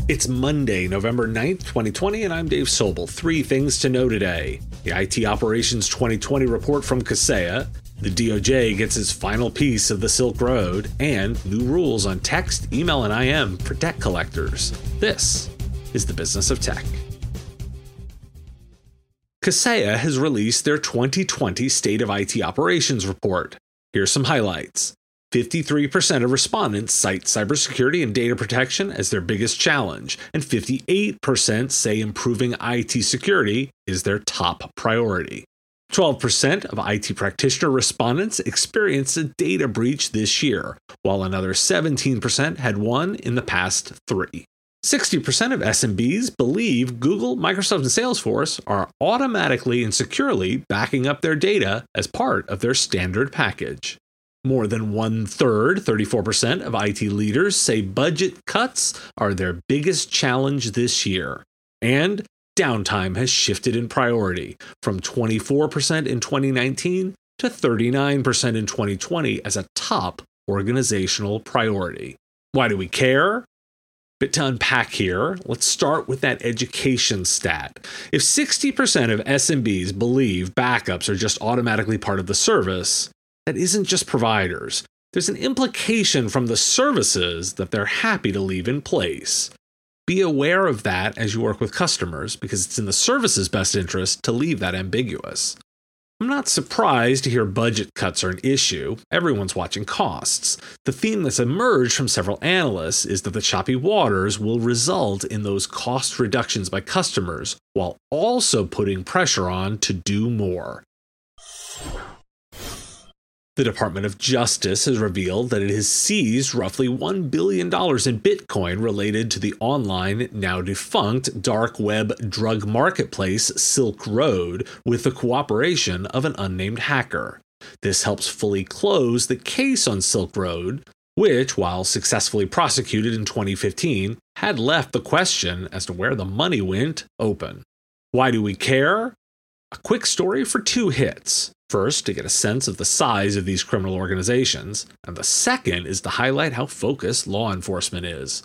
It's Monday, November 9th, 2020, and I'm Dave Sobel. Three things to know today. The IT Operations 2020 report from Kaseya, the DOJ gets its final piece of the Silk Road, and new rules on text, email, and IM for debt collectors. This is the Business of Tech. Kaseya has released their 2020 State of IT Operations report. Here's some highlights. 53% of respondents cite cybersecurity and data protection as their biggest challenge, and 58% say improving IT security is their top priority. 12% of IT practitioner respondents experienced a data breach this year, while another 17% had one in the past 3. 60% of SMBs believe Google, Microsoft, and Salesforce are automatically and securely backing up their data as part of their standard package. More than one-third, 34% of IT leaders say budget cuts are their biggest challenge this year. And downtime has shifted in priority from 24% in 2019 to 39% in 2020 as a top organizational priority. Why do we care? Bit to unpack here. Let's start with that education stat. If 60% of SMBs believe backups are just automatically part of the service, that isn't just providers. There's an implication from the services that they're happy to leave in place. Be aware of that as you work with customers, because it's in the service's best interest to leave that ambiguous. I'm not surprised to hear budget cuts are an issue. Everyone's watching costs. The theme that's emerged from several analysts is that the choppy waters will result in those cost reductions by customers, while also putting pressure on to do more. The Department of Justice has revealed that it has seized roughly $1 billion in Bitcoin related to the online, now defunct, dark web drug marketplace Silk Road with the cooperation of an unnamed hacker. This helps fully close the case on Silk Road, which, while successfully prosecuted in 2015, had left the question as to where the money went open. Why do we care? A quick story for 2 hits. First, to get a sense of the size of these criminal organizations, and the second is to highlight how focused law enforcement is.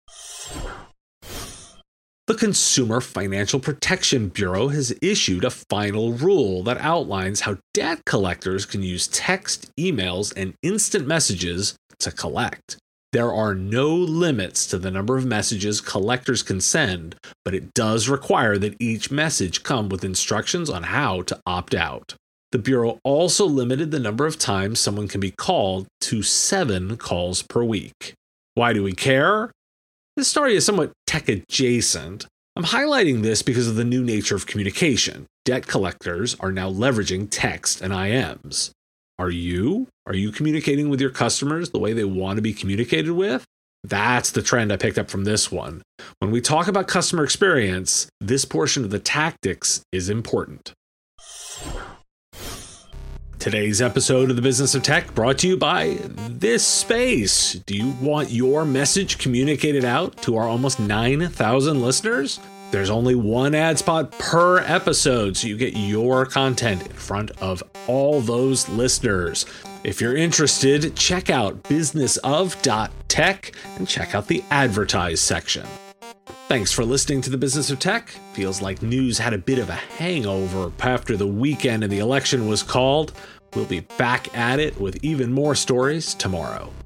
The Consumer Financial Protection Bureau has issued a final rule that outlines how debt collectors can use text, emails, and instant messages to collect. There are no limits to the number of messages collectors can send, but it does require that each message come with instructions on how to opt out. The Bureau also limited the number of times someone can be called to 7 calls per week. Why do we care? This story is somewhat tech adjacent. I'm highlighting this because of the new nature of communication. Debt collectors are now leveraging text and IMs. Are you? Are you communicating with your customers the way they want to be communicated with? That's the trend I picked up from this one. When we talk about customer experience, this portion of the tactics is important. Today's episode of the Business of Tech brought to you by this space. Do you want your message communicated out to our almost 9,000 listeners? There's only one ad spot per episode, so you get your content in front of all those listeners. If you're interested, check out businessof.tech and check out the advertise section. Thanks for listening to the Business of Tech. Feels like news had a bit of a hangover after the weekend and the election was called. We'll be back at it with even more stories tomorrow.